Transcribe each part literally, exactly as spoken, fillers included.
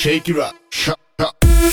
shake it up, shut up.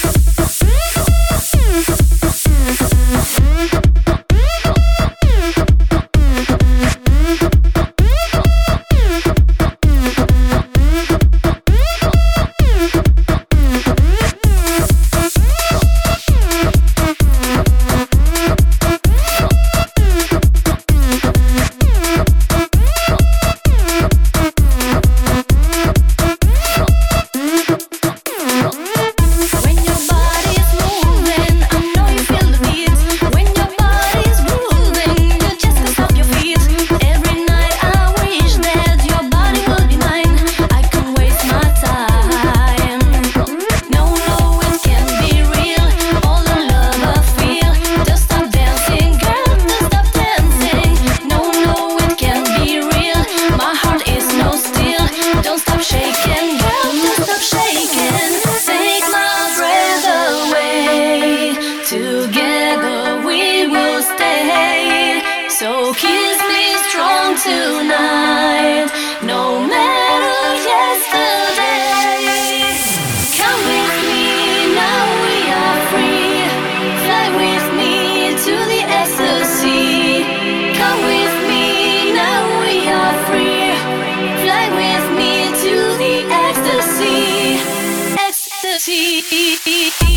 So kiss me strong tonight, no matter yesterday. Come with me, now we are free. Fly with me to the ecstasy. Come with me, now we are free. Fly with me to the ecstasy. Ecstasy.